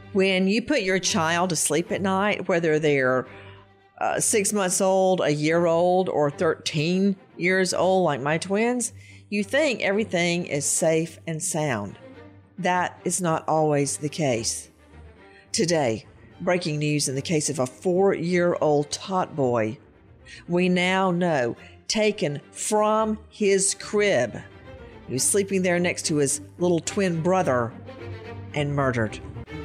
When you put your child to sleep at night, whether they're 6 months old, a year old, or 13 years old like my twins, you think everything is safe and sound. That is not always the case. Today, breaking news in the case of a 4-year-old tot boy. We now know, taken from his crib. He was sleeping there next to his little twin brother and murdered.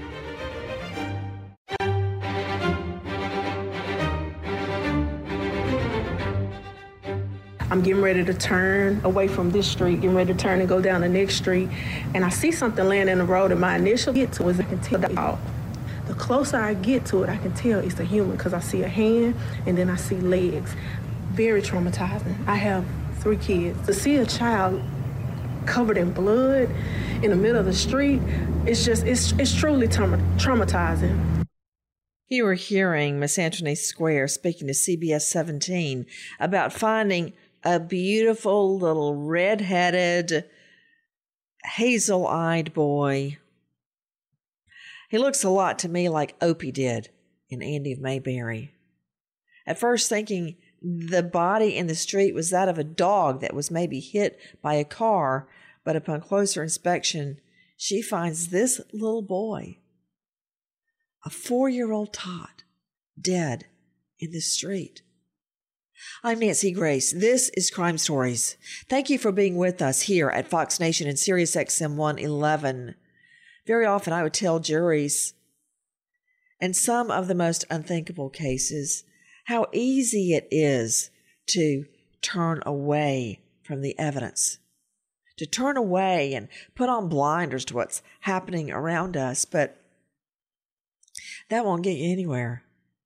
I'm getting ready to turn away from this street, getting ready to turn and go down the next street, and I see something laying in the road, and my initial get to it, I can tell. The closer I get to it, I can tell it's a human because I see a hand and then I see legs. Very traumatizing. I have 3 kids. To see a child covered in blood in the middle of the street, it's truly traumatizing. You were hearing Miss Antoinette Square speaking to CBS 17 about finding a beautiful little red-headed, hazel-eyed boy. He looks a lot to me like Opie did in Andy of Mayberry. At first thinking the body in the street was that of a dog that was maybe hit by a car, but upon closer inspection, she finds this little boy, a 4-year-old tot, dead in the street. I'm Nancy Grace. This is Crime Stories. Thank you for being with us here at Fox Nation and Sirius XM 111. Very often I would tell juries, in some of the most unthinkable cases, how easy it is to turn away from the evidence, to turn away and put on blinders to what's happening around us, but that won't get you anywhere.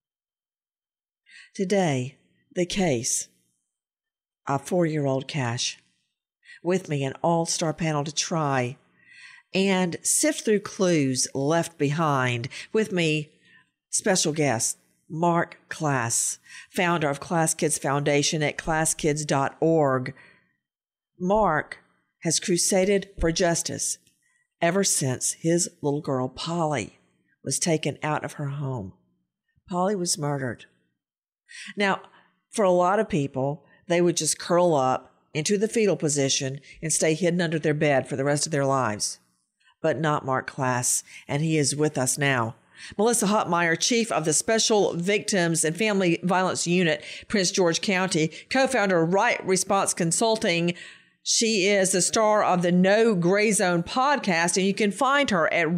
Today, the case of 4-year-old Cash. With me, an all-star panel to try and sift through clues left behind. With me, special guest, Mark Klass, founder of Klass Kids Foundation at ClassKids.org. Mark has crusaded for justice ever since his little girl, Polly, was taken out of her home. Polly was murdered. Now, for a lot of people, they would just curl up into the fetal position and stay hidden under their bed for the rest of their lives. But not Mark Klass, and he is with us now. Melissa Hotmeyer, chief of the Special Victims and Family Violence Unit, Prince George County, co-founder of Right Response Consulting. She is the star of the No Gray Zone podcast, and you can find her at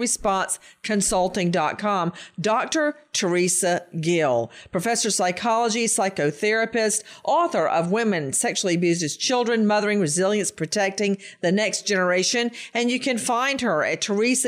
rightresponseconsulting.com. Dr. Teresa Gill, professor of psychology, psychotherapist, author of Women Sexually Abused as Children, Mothering, Resilience, Protecting the Next Generation. And you can find her at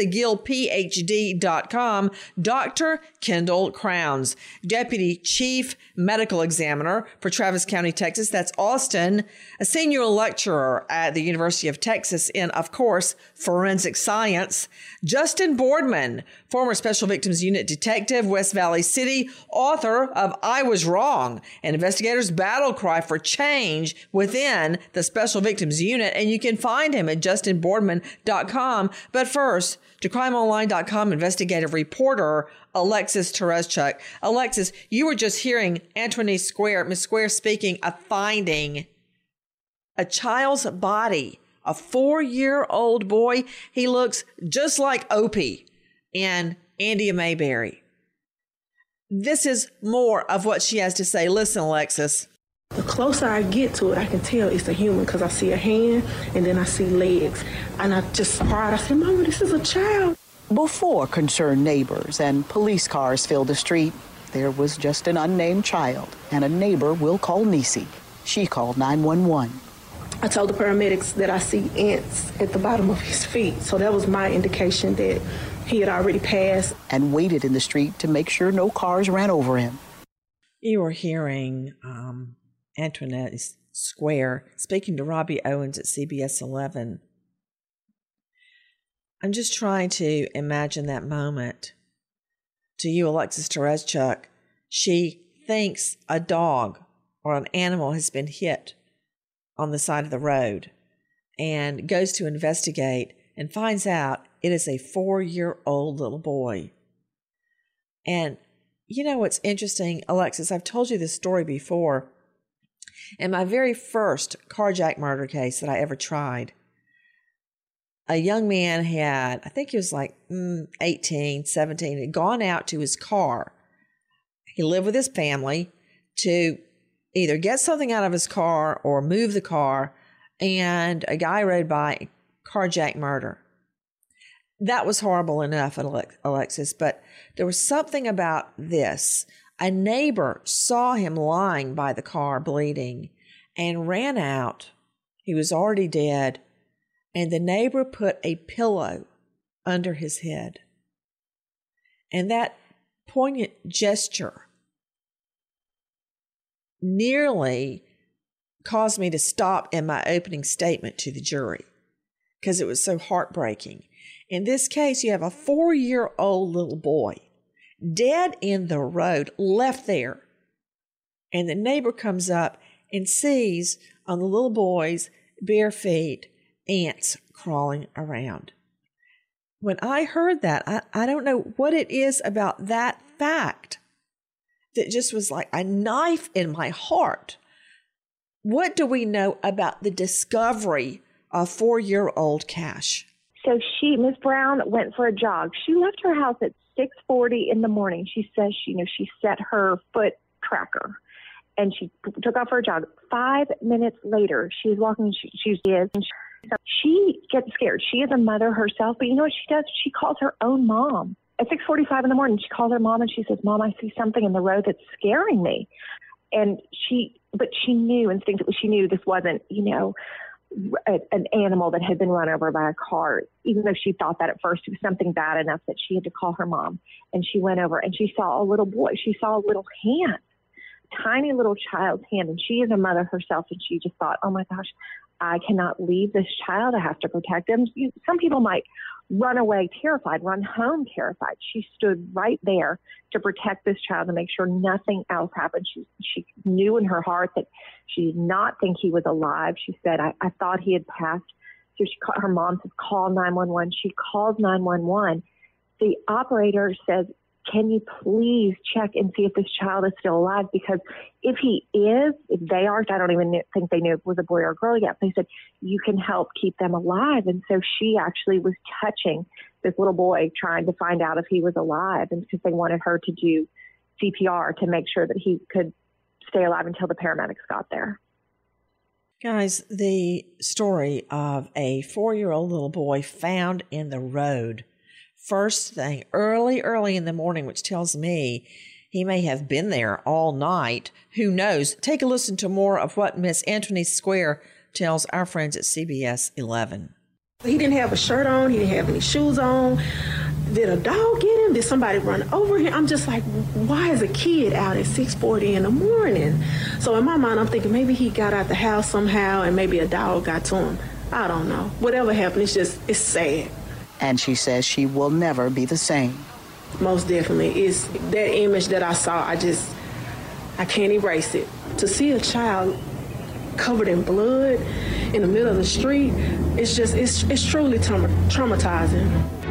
teresagillphd.com. Dr. Kendall Crowns, deputy chief medical examiner for Travis County, Texas. That's Austin, a senior lecturer at the University of Texas in, of course, forensic science. Justin Boardman, former Special Victims Unit detective, West Valley City, author of I Was Wrong, an investigator's battle cry for change within the Special Victims Unit. And you can find him at justinboardman.com. But first, to crimeonline.com investigative reporter Alexis Tereszcuk. Alexis, you were just hearing Antoinette Square, Miss Square speaking of finding a child's body, a 4-year-old boy. He looks just like Opie and Andy of Mayberry. This is more of what she has to say. Listen, Alexis. The closer I get to it, I can tell it's a human because I see a hand and then I see legs. And I just cried. I said, Mama, this is a child. Before concerned neighbors and police cars filled the street, there was just an unnamed child, and a neighbor we'll call Nisi. She called 911. I told the paramedics that I see ants at the bottom of his feet, so that was my indication that he had already passed. And waited in the street to make sure no cars ran over him. You were hearing Antoinette Square speaking to Robbie Owens at CBS 11. I'm just trying to imagine that moment. To you, Alexis Tereszcuk, she thinks a dog or an animal has been hit on the side of the road and goes to investigate and finds out It is a 4-year-old little boy. And you know what's interesting, Alexis? I've told you this story before. In my very first carjack murder case that I ever tried, a young man had, I think he was like 18, 17, had gone out to his car. He lived with his family to either get something out of his car or move the car, and a guy rode by, carjack murder. That was horrible enough, Alexis, but there was something about this. A neighbor saw him lying by the car bleeding and ran out. He was already dead, and the neighbor put a pillow under his head. And that poignant gesture nearly caused me to stop in my opening statement to the jury because it was so heartbreaking. In this case, you have a 4-year-old little boy dead in the road, left there. And the neighbor comes up and sees on the little boy's bare feet ants crawling around. When I heard that, I don't know what it is about that fact that just was like a knife in my heart. What do we know about the discovery of 4-year-old Cash? So Ms. Brown went for a jog. She left her house at 6:40 in the morning. She says she set her foot tracker and she took off for a jog. 5 minutes later, she was walking. She gets scared. She is a mother herself, but you know what she does? She calls her own mom. At 6:45 in the morning, she calls her mom and she says, "Mom, I see something in the road that's scaring me." And she knew instinctively, she knew this wasn't, an animal that had been run over by a car. Even though she thought that at first, it was something bad enough that she had to call her mom. And she went over and she saw a little boy. She saw a little hand, tiny little child's hand. And she is a mother herself. And she just thought, oh my gosh, I cannot leave this child. I have to protect him. Some people might run away terrified, run home terrified. She stood right there to protect this child and make sure nothing else happened. She knew in her heart that she did not think he was alive. She said, I thought he had passed. So her mom says, call 911. She calls 911. The operator says, can you please check and see if this child is still alive? Because if they aren't, I don't even think they knew if it was a boy or a girl yet. They said, you can help keep them alive. And so she actually was touching this little boy, trying to find out if he was alive. And because they wanted her to do CPR to make sure that he could stay alive until the paramedics got there. Guys, the story of a 4-year-old little boy found in the road. First thing, early in the morning, which tells me he may have been there all night. Who knows? Take a listen to more of what Miss Anthony Square tells our friends at CBS 11. He didn't have a shirt on. He didn't have any shoes on. Did a dog get him? Did somebody run over him? I'm just like, why is a kid out at 6:40 in the morning? So in my mind, I'm thinking maybe he got out the house somehow and maybe a dog got to him. I don't know. Whatever happened, it's sad. And she says she will never be the same. Most definitely. It's that image that I saw, I can't erase it. To see a child covered in blood in the middle of the street, it's truly traumatizing.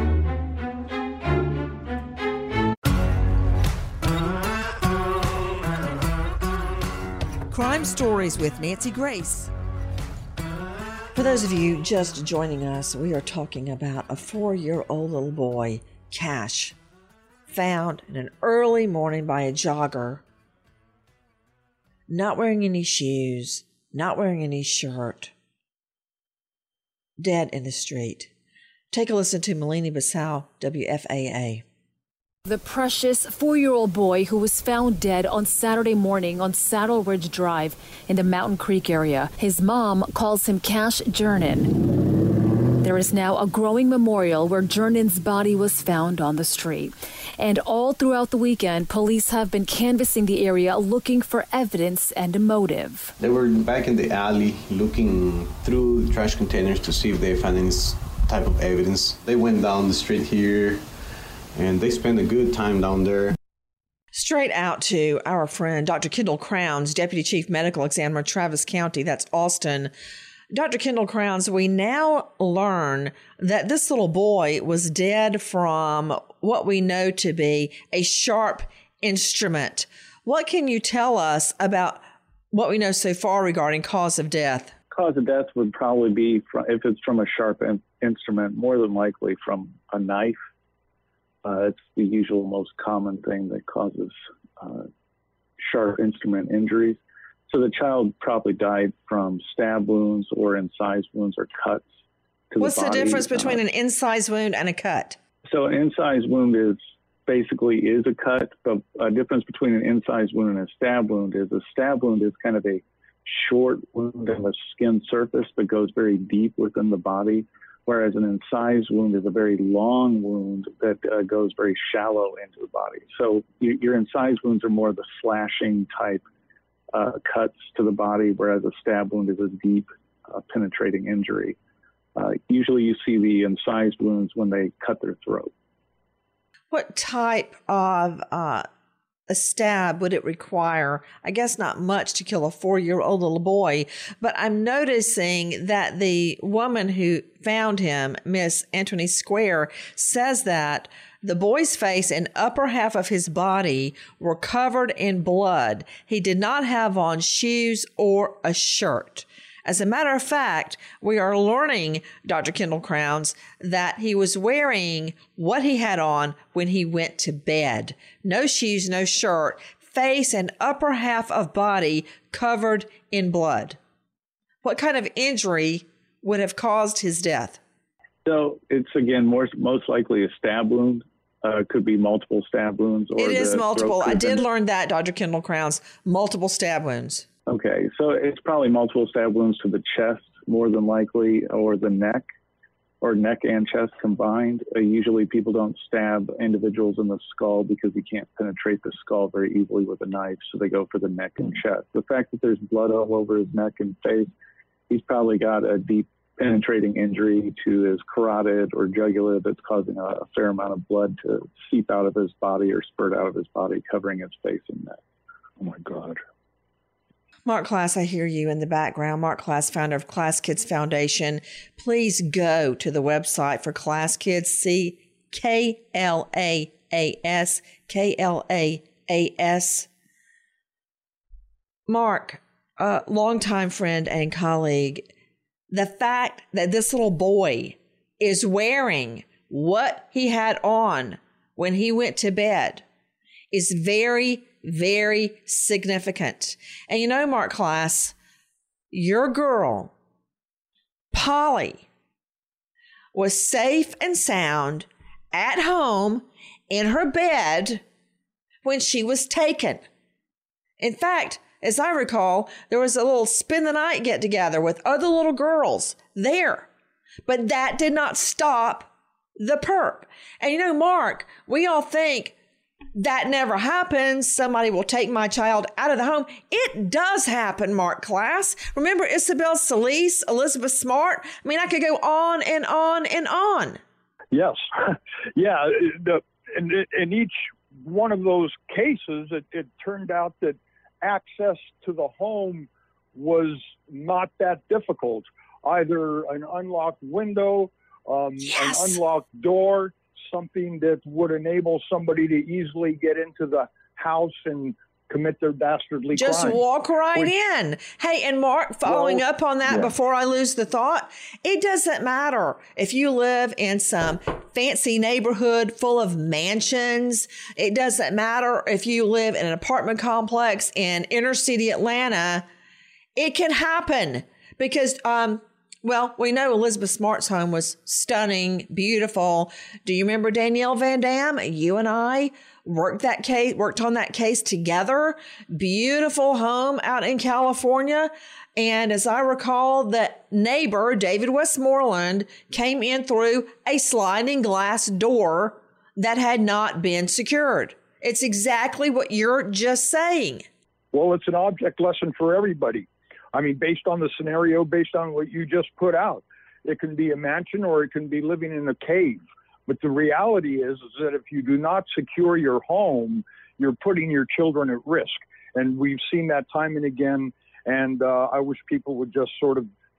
Crime Stories with Nancy Grace. For those of you just joining us, we are talking about a 4-year-old little boy, Cash, found in an early morning by a jogger, not wearing any shoes, not wearing any shirt, dead in the street. Take a listen to Melanie Bissau, WFAA. The precious 4-year-old boy who was found dead on Saturday morning on Saddle Ridge Drive in the Mountain Creek area. His mom calls him Cash Jernan. There is now a growing memorial where Jernan's body was found on the street. And all throughout the weekend, police have been canvassing the area looking for evidence and a motive. They were back in the alley looking through trash containers to see if they found any type of evidence. They went down the street here, and they spent a good time down there. Straight out to our friend, Dr. Kendall Crowns, Deputy Chief Medical Examiner, Travis County, that's Austin. Dr. Kendall Crowns, we now learn that this little boy was dead from what we know to be a sharp instrument. What can you tell us about what we know so far regarding cause of death? Cause of death would probably be, if it's from a sharp instrument, more than likely from a knife. It's the usual most common thing that causes sharp instrument injuries. So the child probably died from stab wounds or incised wounds or cuts to What's the body. What's the difference between an incised wound and a cut? So an incised wound is a cut, but a difference between an incised wound and a stab wound is kind of a short wound on the skin surface that goes very deep within the body, whereas an incised wound is a very long wound that goes very shallow into the body. So your incised wounds are more of the slashing type cuts to the body, whereas a stab wound is a deep penetrating injury. Usually you see the incised wounds when they cut their throat. What type of a stab would it require? I guess not much to kill a 4-year-old little boy, but I'm noticing that the woman who found him, Miss Anthony Square, says that the boy's face and upper half of his body were covered in blood. He did not have on shoes or a shirt. As a matter of fact, we are learning, Dr. Kendall Crowns, that he was wearing what he had on when he went to bed. No shoes, no shirt, face and upper half of body covered in blood. What kind of injury would have caused his death? So it's, again, most likely a stab wound. Could be multiple stab wounds. Or it is multiple. I did learn that, Dr. Kendall Crowns, multiple stab wounds. Okay, so it's probably multiple stab wounds to the chest, more than likely, or the neck, or neck and chest combined. Usually people don't stab individuals in the skull because you can't penetrate the skull very easily with a knife, so they go for the neck and chest. The fact that there's blood all over his neck and face, he's probably got a deep penetrating injury to his carotid or jugular that's causing a fair amount of blood to seep out of his body or spurt out of his body, covering his face and neck. Oh, my God. Mark Klass, I hear you in the background. Mark Klass, founder of Klass Kids Foundation. Please go to the website for Klass Kids, KLAAS, KLAAS. Mark, a longtime friend and colleague, the fact that this little boy is wearing what he had on when he went to bed is very, very significant. And you know, Mark Klass, your girl, Polly, was safe and sound at home in her bed when she was taken. In fact, as I recall, there was a little spend the night get together with other little girls there. But that did not stop the perp. And you know, Mark, we all think that never happens. Somebody will take my child out of the home. It does happen, Mark Klass. Remember Isabel Solis, Elizabeth Smart? I mean, I could go on and on and on. Yes. Yeah. In each one of those cases, it turned out that access to the home was not that difficult. Either an unlocked window, an unlocked door, something that would enable somebody to easily get into the house and commit their dastardly Just crime. walk right in. Hey, and Mark, following up on that before I lose the thought, it doesn't matter if you live in some fancy neighborhood full of mansions. It doesn't matter if you live in an apartment complex in inner city Atlanta. It can happen because, well, we know Elizabeth Smart's home was stunning, beautiful. Do you remember Danielle Van Dam? You and I worked on that case together. Beautiful home out in California. And as I recall, the neighbor, David Westmoreland, came in through a sliding glass door that had not been secured. It's exactly what you're just saying. Well, it's an object lesson for everybody. I mean, based on the scenario, based on what you just put out, it can be a mansion or it can be living in a cave. But the reality is that if you do not secure your home, you're putting your children at risk. And we've seen that time and again. And I wish people would just sort of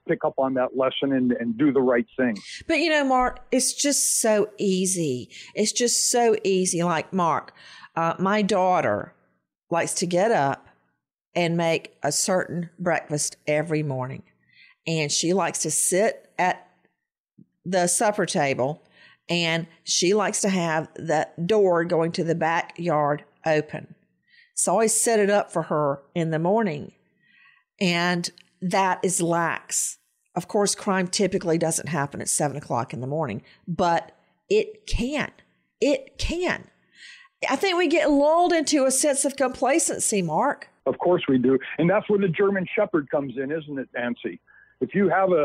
pick up on that lesson and do the right thing. But, you know, Mark, it's just so easy. It's just so easy. Like, Mark, my daughter likes to get up and make a certain breakfast every morning. And she likes to sit at the supper table, and she likes to have the door going to the backyard open. So I always set it up for her in the morning. And that is lax. Of course, crime typically doesn't happen at 7 o'clock in the morning, but it can. It can. I think we get lulled into a sense of complacency, Mark. Of course we do. And that's where the German Shepherd comes in, isn't it, Nancy? If you have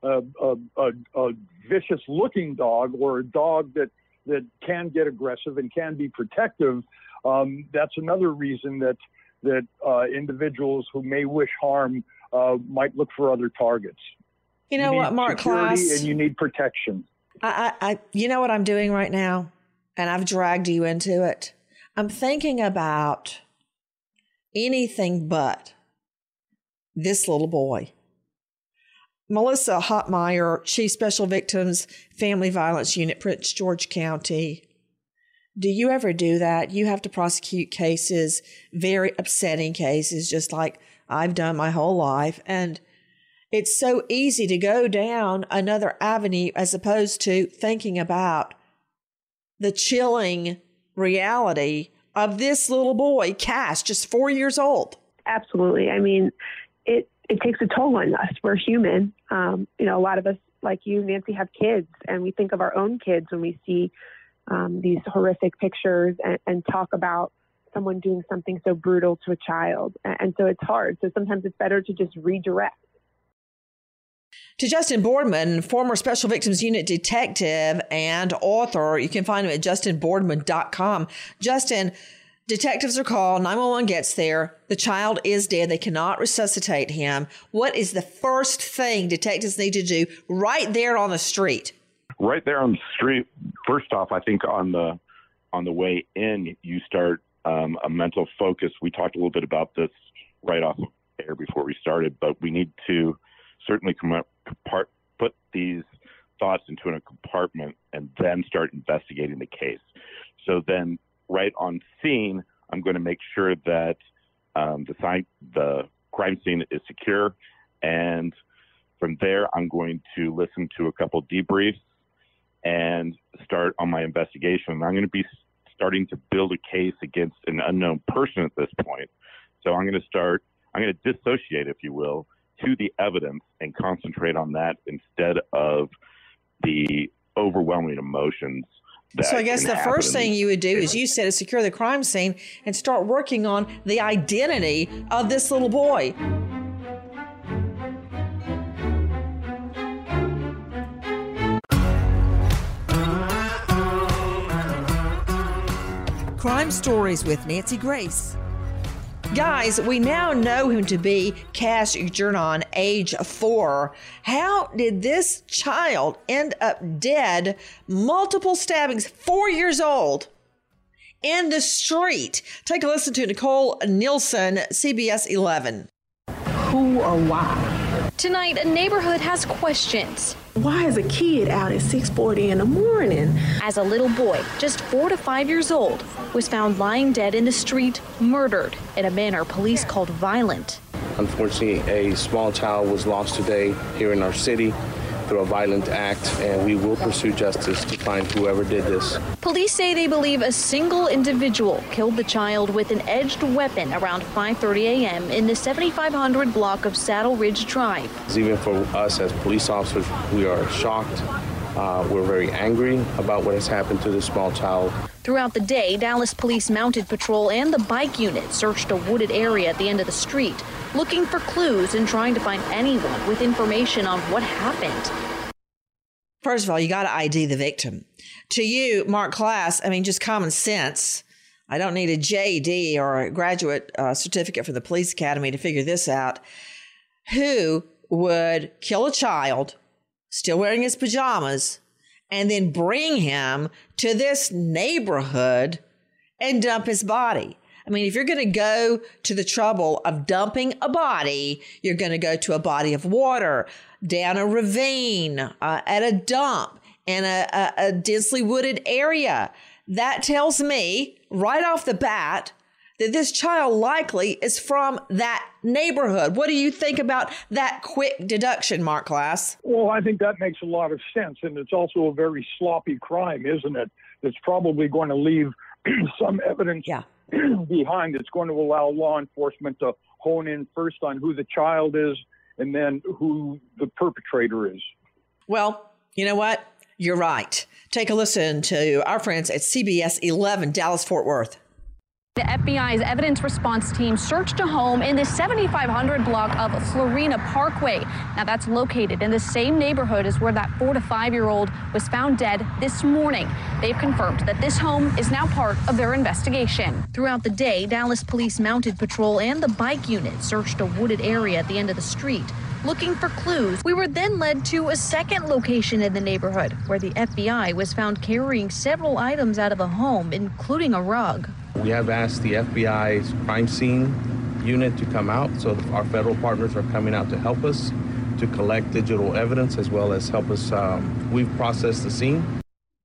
a vicious looking dog, or a dog that can get aggressive and can be protective, that's another reason that individuals who may wish harm might look for other targets. You know what, Mark Klaas? And you need protection. You know what I'm doing right now? And I've dragged you into it. I'm thinking about anything but this little boy. Melissa Hotmeyer, Chief Special Victims Family Violence Unit, Prince George County. Do you ever do that? You have to prosecute cases, very upsetting cases, just like I've done my whole life. And it's so easy to go down another avenue as opposed to thinking about the chilling reality of this little boy, Cash, just 4 years old. Absolutely. I mean, it takes a toll on us. We're human. A lot of us, like you, Nancy, have kids, and we think of our own kids when we see these horrific pictures and talk about someone doing something so brutal to a child. And so it's hard. So sometimes it's better to just redirect. To Justin Boardman, former Special Victims Unit detective and author. You can find him at justinboardman.com. Justin, detectives are called, 911 gets there, the child is dead, they cannot resuscitate him. What is the first thing detectives need to do right there on the street? Right there on the street, first off, I think on the way in, you start a mental focus. We talked a little bit about this right off air before we started, but we need to certainly put these thoughts into a compartment and then start investigating the case. So then right on scene, I'm going to make sure that the crime scene is secure. And from there, I'm going to listen to a couple debriefs and start on my investigation. I'm going to be starting to build a case against an unknown person at this point. So I'm going to dissociate, if you will, to the evidence and concentrate on that instead of the overwhelming emotions. So I guess the first thing you would do, as you said, is secure the crime scene and start working on the identity of this little boy. Crime Stories with Nancy Grace. Guys, we now know him to be Cash Jernon, age 4. How did this child end up dead? Multiple stabbings, 4 years old, in the street. Take a listen to Nicole Nielsen, CBS 11. Who or why? Tonight, a neighborhood has questions. Why is a kid out at 6:40 in the morning? As a little boy, just 4 to 5 years old, was found lying dead in the street, murdered, in a manner police called violent. Unfortunately, a small child was lost today here in our city through a violent act, and we will pursue justice to find whoever did this. Police say they believe a single individual killed the child with an edged weapon around 5:30 a.m. in the 7500 block of Saddle Ridge Drive. Even for us as police officers, we are shocked. We're very angry about what has happened to this small child. Throughout the day, Dallas Police Mounted Patrol and the bike unit searched a wooded area at the end of the street, looking for clues and trying to find anyone with information on what happened. First of all, you got to ID the victim. To you, Mark Klaas, I mean, just common sense. I don't need a JD or a graduate certificate from the police academy to figure this out. Who would kill a child, still wearing his pajamas, and then bring him to this neighborhood and dump his body? I mean, if you're going to go to the trouble of dumping a body, you're going to go to a body of water, down a ravine, at a dump, in a densely wooded area. That tells me right off the bat that this child likely is from that neighborhood. What do you think about that quick deduction, Mark Glass? Well, I think that makes a lot of sense. And it's also a very sloppy crime, isn't it? It's probably going to leave some evidence behind. It's going to allow law enforcement to hone in first on who the child is and then who the perpetrator is. Well, you know what? You're right. Take a listen to our friends at CBS 11 Dallas-Fort Worth. The FBI's evidence response team searched a home in the 7500 block of Florina Parkway. Now, that's located in the same neighborhood as where that 4 to 5-year-old was found dead this morning. They've confirmed that this home is now part of their investigation. Throughout the day, Dallas Police Mounted Patrol and the bike unit searched a wooded area at the end of the street, looking for clues. We were then led to a second location in the neighborhood where the FBI was found carrying several items out of a home, including a rug. We have asked the FBI's crime scene unit to come out, so our federal partners are coming out to help us to collect digital evidence as well as help us. We've processed the scene.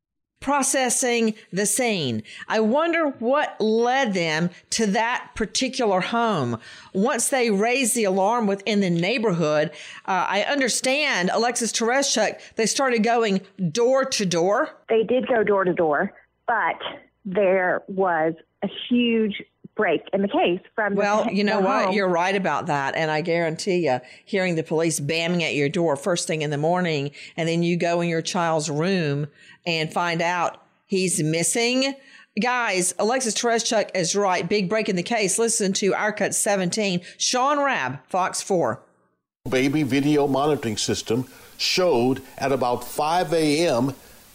Processing the scene. I wonder what led them to that particular home. Once they raised the alarm within the neighborhood, I understand, Alexis Tereszcuk, they started going door to door. They did go door to door, but there was a huge break in the case from Well, you know what? home. You're right about that. And I guarantee you, hearing the police bamming at your door first thing in the morning, and then you go in your child's room and find out he's missing. Guys, Alexis Tereszcuk is right. Big break in the case. Listen to Our Cut 17. Sean Rabb, Fox 4. Baby video monitoring system showed at about 5 a.m.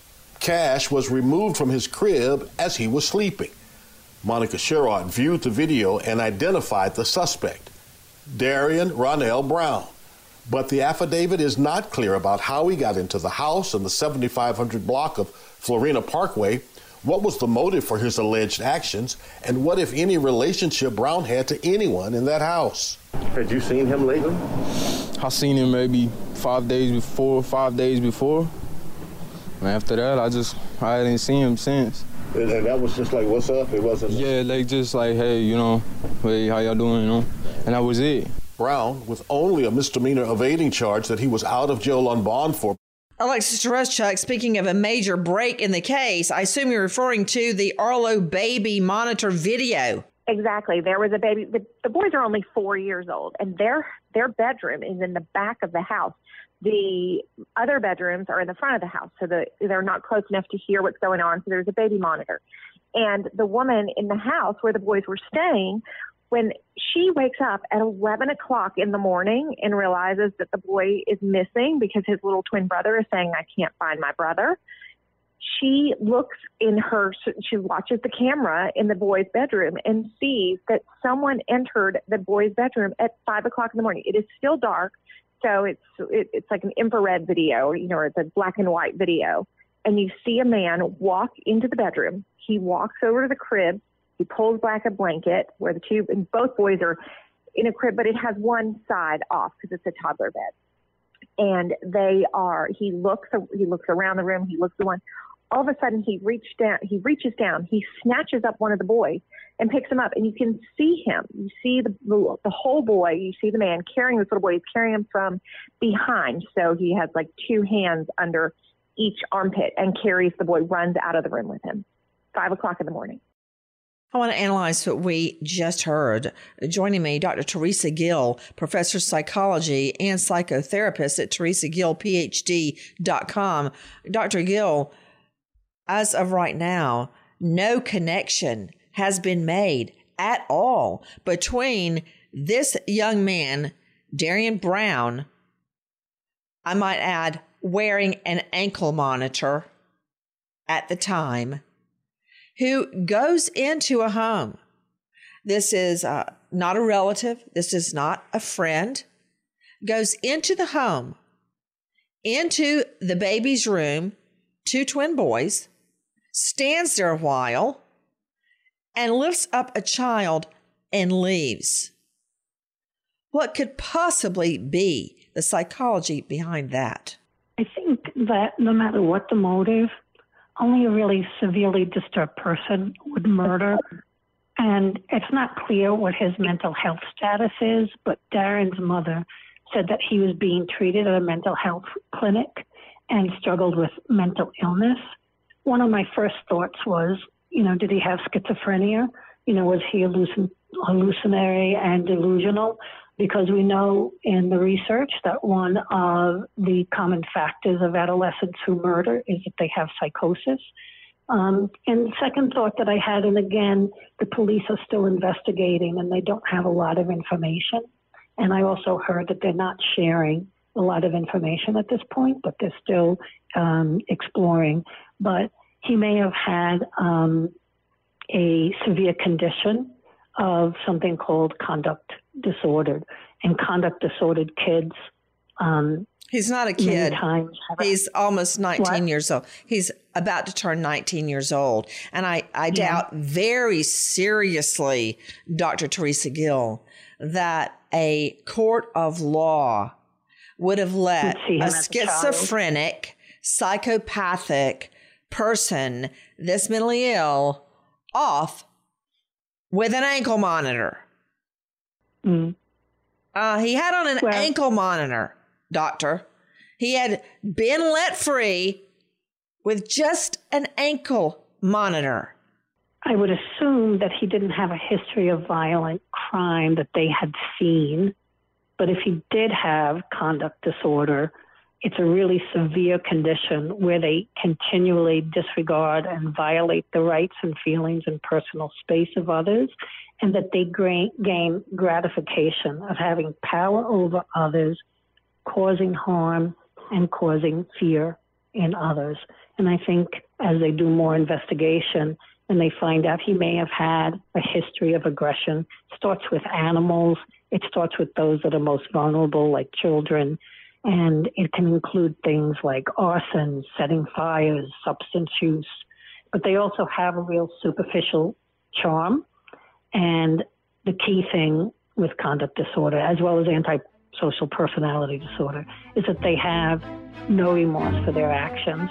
Cash was removed from his crib as he was sleeping. Monica Sherrod viewed the video and identified the suspect, Darian Ronell Brown. But the affidavit is not clear about how he got into the house in the 7500 block of Florina Parkway, what was the motive for his alleged actions, and what, if any, relationship Brown had to anyone in that house. Had you seen him lately? I seen him maybe 5 days before. And after that, I didn't see him since. And that was just like, what's up? It wasn't? Yeah, like just like, hey, hey, how y'all doing, And that was it. Brown, with only a misdemeanor evading charge that he was out of jail on bond for. Alexis Tereszcuk, speaking of a major break in the case, I assume you're referring to the Arlo baby monitor video. Exactly. There was a baby. The boys are only 4 years old, and their bedroom is in the back of the house. The other bedrooms are in the front of the house, so they're not close enough to hear what's going on. So there's a baby monitor. And the woman in the house where the boys were staying, when she wakes up at 11 o'clock in the morning and realizes that the boy is missing because his little twin brother is saying, I can't find my brother, she watches the camera in the boy's bedroom and sees that someone entered the boy's bedroom at 5 o'clock in the morning. It is still dark. So it's like an infrared video, or it's a black and white video. And you see a man walk into the bedroom. He walks over to the crib. He pulls back a blanket where and both boys are in a crib, but it has one side off because it's a toddler bed. And he looks around the room. He looks at one. All of a sudden he reaches down, he snatches up one of the boys and picks him up, and you can see him. You see the whole boy. You see the man carrying this little boy. He's carrying him from behind. So he has like two hands under each armpit and carries the boy, runs out of the room with him. 5 o'clock in the morning. I want to analyze what we just heard. Joining me, Dr. Teresa Gill, professor of psychology and psychotherapist at teresagillphd.com. Dr. Gill, as of right now, no connection has been made at all between this young man, Darian Brown, I might add, wearing an ankle monitor at the time, who goes into a home. This is not a relative. This is not a friend. Goes into the home, into the baby's room, two twin boys, stands there a while, and lifts up a child and leaves. What could possibly be the psychology behind that? I think that no matter what the motive, only a really severely disturbed person would murder. And it's not clear what his mental health status is, but Darren's mother said that he was being treated at a mental health clinic and struggled with mental illness. One of my first thoughts was, did he have schizophrenia? Was he hallucinatory and delusional? Because we know in the research that one of the common factors of adolescents who murder is that they have psychosis. And the second thought that I had, and again, the police are still investigating and they don't have a lot of information. And I also heard that they're not sharing a lot of information at this point, but they're still exploring. But he may have had a severe condition of something called conduct disordered. And conduct disordered kids. He's not a kid. He's almost 19 years old. He's about to turn 19 years old. And I doubt very seriously, Dr. Teresa Gill, that a court of law would have let a schizophrenic, psychopathic person this mentally ill off with an ankle monitor. He had on an ankle monitor, doctor. He had been let free with just an ankle monitor. I would assume that he didn't have a history of violent crime that they had seen. But if he did have conduct disorder, it's a really severe condition where they continually disregard and violate the rights and feelings and personal space of others, and that they gain gratification of having power over others, causing harm and causing fear in others. And I think as they do more investigation and they find out he may have had a history of aggression, it starts with animals, it starts with those that are most vulnerable, like children, and it can include things like arson, setting fires, substance use, but they also have a real superficial charm. And the key thing with conduct disorder, as well as antisocial personality disorder, is that they have no remorse for their actions.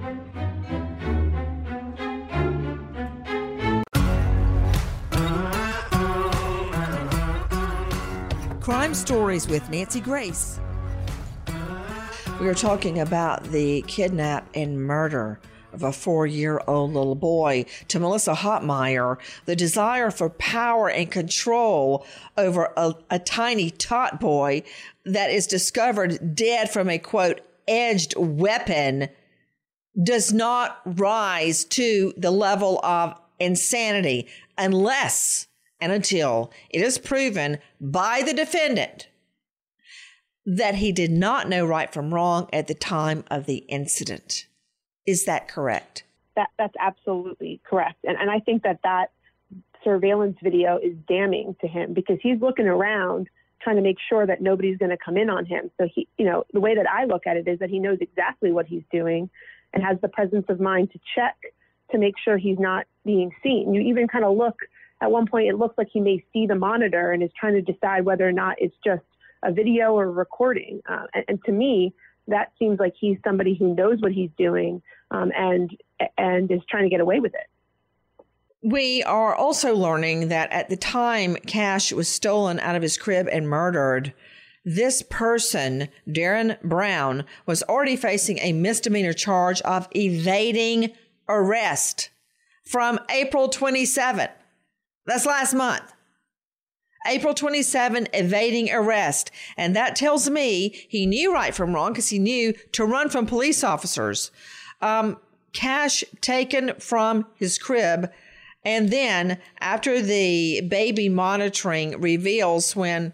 Crime Stories with Nancy Grace. We are talking about the kidnap and murder of a 4-year-old little boy. To Melissa Hotmeyer, the desire for power and control over a tiny tot boy that is discovered dead from a, quote, edged weapon does not rise to the level of insanity unless and until it is proven by the defendant that he did not know right from wrong at the time of the incident. Is that correct? That's absolutely correct. And I think that surveillance video is damning to him because he's looking around trying to make sure that nobody's going to come in on him. So he, the way that I look at it is that he knows exactly what he's doing and has the presence of mind to check to make sure he's not being seen. You even kind of look, at one point, it looks like he may see the monitor and is trying to decide whether or not it's just a video or recording. And to me, that seems like he's somebody who knows what he's doing and is trying to get away with it. We are also learning that at the time Cash was stolen out of his crib and murdered, this person, Darren Brown, was already facing a misdemeanor charge of evading arrest from April 27. That's last month. April 27, evading arrest. And that tells me he knew right from wrong because he knew to run from police officers. Cash taken from his crib. And then after the baby monitoring reveals when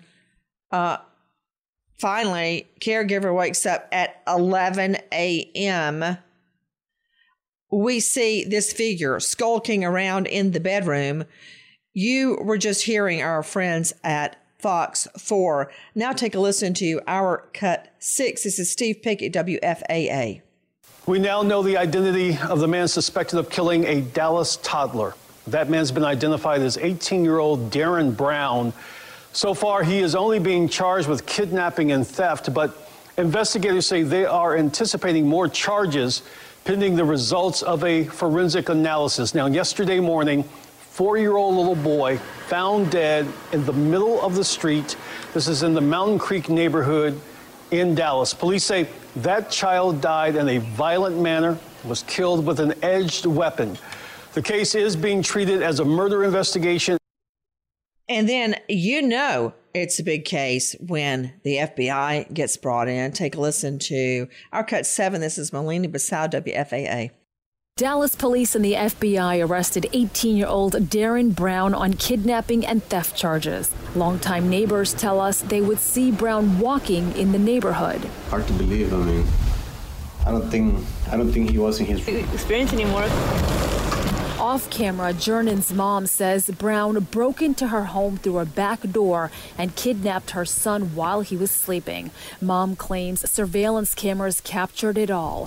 finally caregiver wakes up at 11 a.m., we see this figure skulking around in the bedroom. You were just hearing our friends at Fox 4. Now take a listen to our Cut 6. This is Steve Pickett, WFAA. We now know the identity of the man suspected of killing a Dallas toddler. That man's been identified as 18-year-old Darren Brown. So far, he is only being charged with kidnapping and theft, but investigators say they are anticipating more charges pending the results of a forensic analysis. Now, yesterday morning, 4-year-old little boy found dead in the middle of the street. This is in the Mountain Creek neighborhood in Dallas. Police say that child died in a violent manner, was killed with an edged weapon. The case is being treated as a murder investigation. And then it's a big case when the FBI gets brought in. Take a listen to our Cut 7. This is Melina Bissau, WFAA. Dallas police and the FBI arrested 18-year-old Darren Brown on kidnapping and theft charges. Longtime neighbors tell us they would see Brown walking in the neighborhood. Hard to believe. I mean, I don't think he was in his experience anymore. Off camera, Jernan's mom says Brown broke into her home through a back door and kidnapped her son while he was sleeping. Mom claims surveillance cameras captured it all.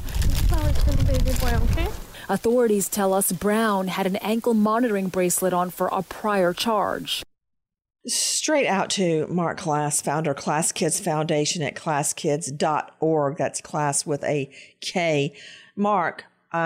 Authorities tell us Brown had an ankle monitoring bracelet on for a prior charge. Straight out to Mark Klass, founder of Klass Kids Foundation at classkids.org. That's class with a K. Mark,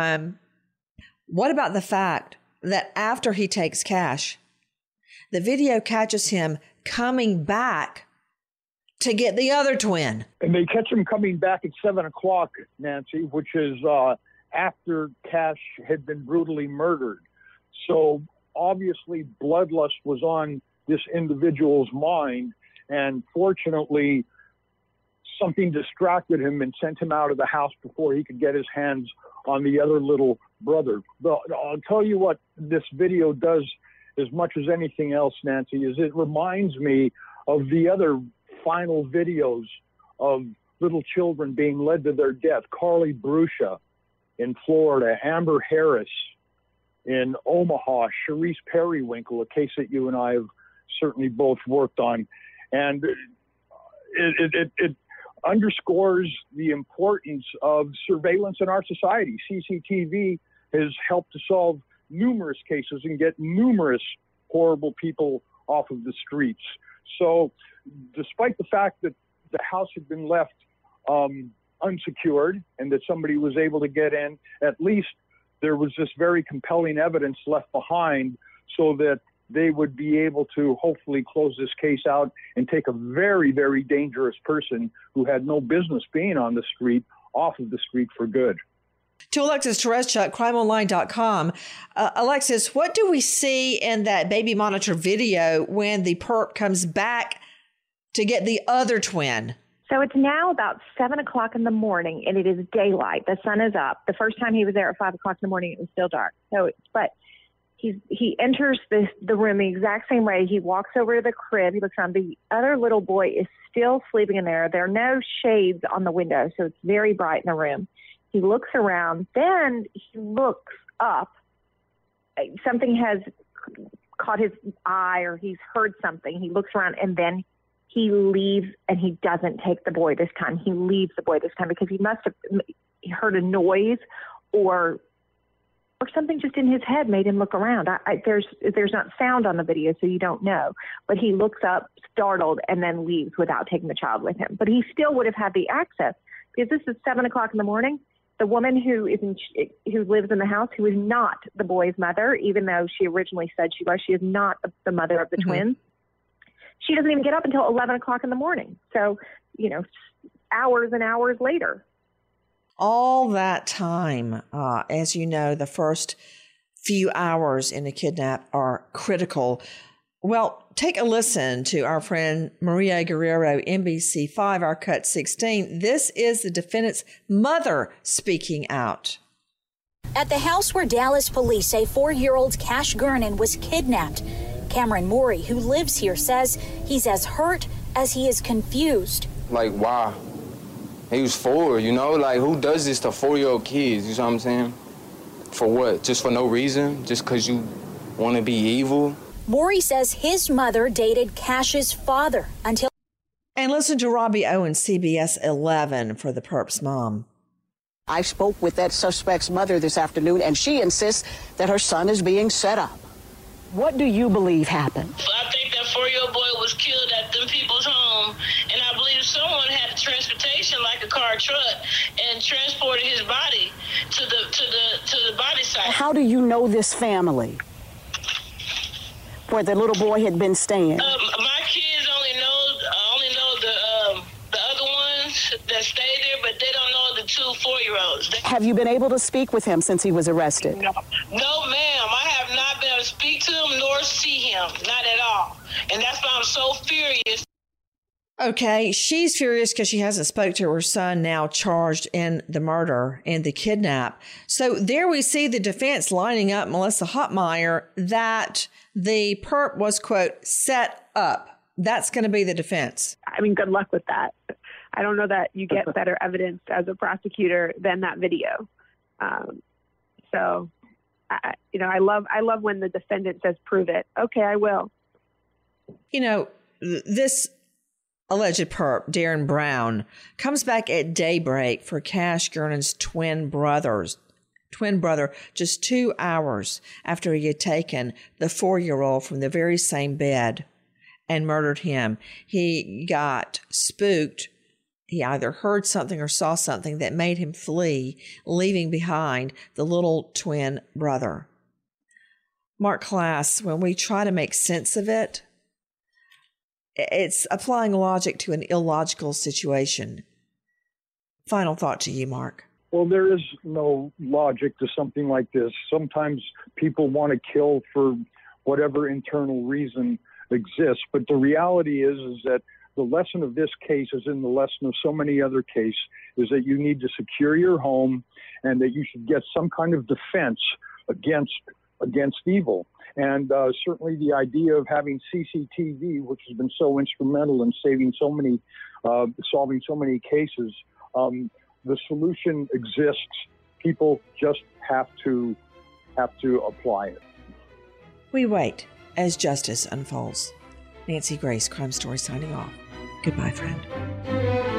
what about the fact that after he takes cash, the video catches him coming back to get the other twin? And they catch him coming back at 7 o'clock, Nancy, which is after Cash had been brutally murdered. So obviously bloodlust was on this individual's mind, and fortunately something distracted him and sent him out of the house before he could get his hands on the other little brother. But I'll tell you what this video does as much as anything else, Nancy, is it reminds me of the other final videos of little children being led to their death. Carly Brusha in Florida, Amber Harris in Omaha, Sharice Periwinkle, a case that you and I have certainly both worked on. And it underscores the importance of surveillance in our society. CCTV has helped to solve numerous cases and get numerous horrible people off of the streets. So despite the fact that the house had been left unsecured and that somebody was able to get in, at least there was this very compelling evidence left behind so that they would be able to hopefully close this case out and take a very, very dangerous person who had no business being on the street off of the street for good. To Alexis Tereszcuk, crimeonline.com. Alexis, what do we see in that baby monitor video when the perp comes back to get the other twin? So it's now about 7 o'clock in the morning, and it is daylight. The sun is up. The first time he was there at 5 o'clock in the morning, it was still dark. But he enters the room the exact same way. He walks over to the crib. He looks around. The other little boy is still sleeping in there. There are no shades on the window, so it's very bright in the room. He looks around. Then he looks up. Something has caught his eye, or he's heard something. He looks around, and then he leaves, and he doesn't take the boy this time. He leaves the boy this time because he must have heard a noise or something just in his head made him look around. There's not sound on the video, so you don't know. But he looks up, startled, and then leaves without taking the child with him. But he still would have had the access because this is 7 o'clock in the morning. The woman who lives in the house, who is not the boy's mother, even though she originally said she is not the mother of the twins. She doesn't even get up until 11 o'clock in the morning. So, hours and hours later. All that time, as you know, the first few hours in a kidnap are critical. Well, take a listen to our friend Maria Guerrero, NBC5, our Cut 16. This is the defendant's mother speaking out. At the house where Dallas police say 4-year-old Cash Gernan was kidnapped, Cameron Morey, who lives here, says he's as hurt as he is confused. Like, why? He was 4, who does this to 4-year-old kids, you know what I'm saying? For what? Just for no reason? Just because you want to be evil? Morey says his mother dated Cash's father until... And listen to Robbie Owens, CBS 11, for the perp's mom. I spoke with that suspect's mother this afternoon, and she insists that her son is being set up. What do you believe happened? I think that 4-year-old boy was killed at them people's home, and I believe someone had transportation like a car or truck and transported his body to the body site. How do you know this family where the little boy had been staying? My kids only know the other ones that stayed there, but they don't know the 2 4-year-olds. Have you been able to speak with him since he was arrested? No, ma'am. I have not been able to speak to him nor see him, not at all. And that's why I'm so furious. Okay, she's furious because she hasn't spoke to her son, now charged in the murder and the kidnap. So there we see the defense lining up Melissa Hotmeyer that the perp was, quote, set up. That's going to be the defense. I mean, good luck with that. I don't know that you get better evidence as a prosecutor than that video. I love when the defendant says, prove it. Okay, I will. You know, this alleged perp, Darren Brown, comes back at daybreak for Cash Gurnan's twin brother just 2 hours after he had taken the 4-year-old from the very same bed and murdered him. He got spooked. He either heard something or saw something that made him flee, leaving behind the little twin brother. Mark Klass, when we try to make sense of it, it's applying logic to an illogical situation. Final thought to you, Mark. Well, there is no logic to something like this. Sometimes people want to kill for whatever internal reason exists. But the reality is that the lesson of this case, as in the lesson of so many other cases, is that you need to secure your home and that you should get some kind of defense against evil. And certainly the idea of having CCTV, which has been so instrumental in solving so many cases, the solution exists. People just have to apply it. We wait as justice unfolds. Nancy Grace, Crime Story, signing off. Goodbye, friend.